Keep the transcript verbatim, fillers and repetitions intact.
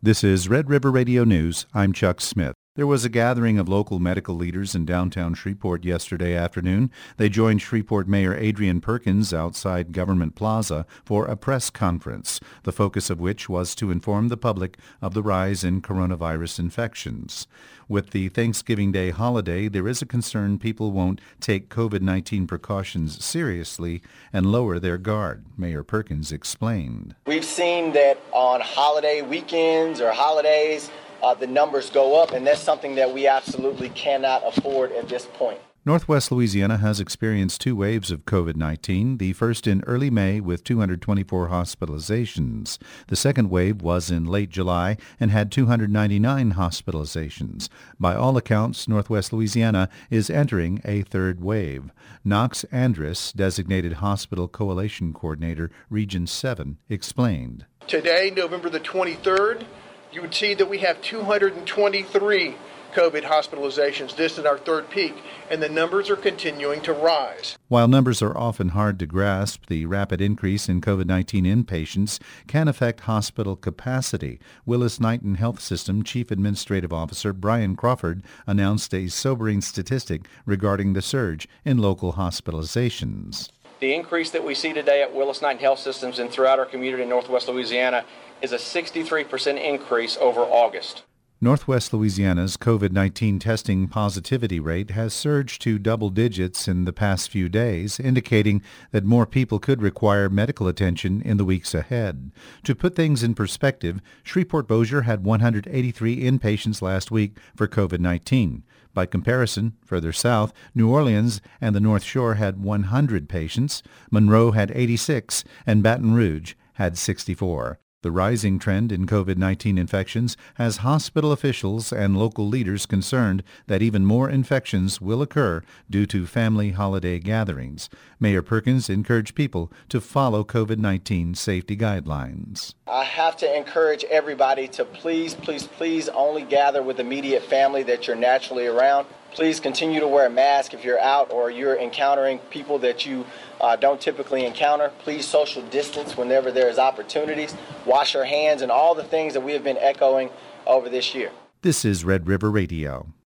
This is Red River Radio News. I'm Chuck Smith. There was a gathering of local medical leaders in downtown Shreveport yesterday afternoon. They joined Shreveport Mayor Adrian Perkins outside Government Plaza for a press conference, the focus of which was to inform the public of the rise in coronavirus infections. With the Thanksgiving Day holiday, there is a concern people won't take COVID nineteen precautions seriously and lower their guard, Mayor Perkins explained. We've seen that on holiday weekends or holidays, Uh, the numbers go up, and that's something that we absolutely cannot afford at this point. Northwest Louisiana has experienced two waves of COVID nineteen, the first in early May with two hundred twenty-four hospitalizations. The second wave was in late July and had two hundred ninety-nine hospitalizations. By all accounts, Northwest Louisiana is entering a third wave. Knox Andrus, designated Hospital Coalition Coordinator, Region seven, explained. Today, November the twenty-third, you would see that we have two hundred twenty-three COVID hospitalizations. This is our third peak, and the numbers are continuing to rise. While numbers are often hard to grasp, the rapid increase in COVID nineteen inpatients can affect hospital capacity. Willis-Knighton Health System Chief Administrative Officer Brian Crawford announced a sobering statistic regarding the surge in local hospitalizations. The increase that we see today at Willis-Knighton Health Systems and throughout our community in Northwest Louisiana is a sixty-three percent increase over August. Northwest Louisiana's COVID nineteen testing positivity rate has surged to double digits in the past few days, indicating that more people could require medical attention in the weeks ahead. To put things in perspective, Shreveport-Bossier had one hundred eighty-three inpatients last week for COVID nineteen. By comparison, further south, New Orleans and the North Shore had one hundred patients, Monroe had eighty-six, and Baton Rouge had sixty-four. The rising trend in COVID nineteen infections has hospital officials and local leaders concerned that even more infections will occur due to family holiday gatherings. Mayor Perkins encouraged people to follow COVID nineteen safety guidelines. I have to encourage everybody to please, please, please only gather with immediate family that you're naturally around. Please continue to wear a mask if you're out or you're encountering people that you uh, don't typically encounter. Please social distance whenever there is opportunities. Wash your hands and all the things that we have been echoing over this year. This is Red River Radio.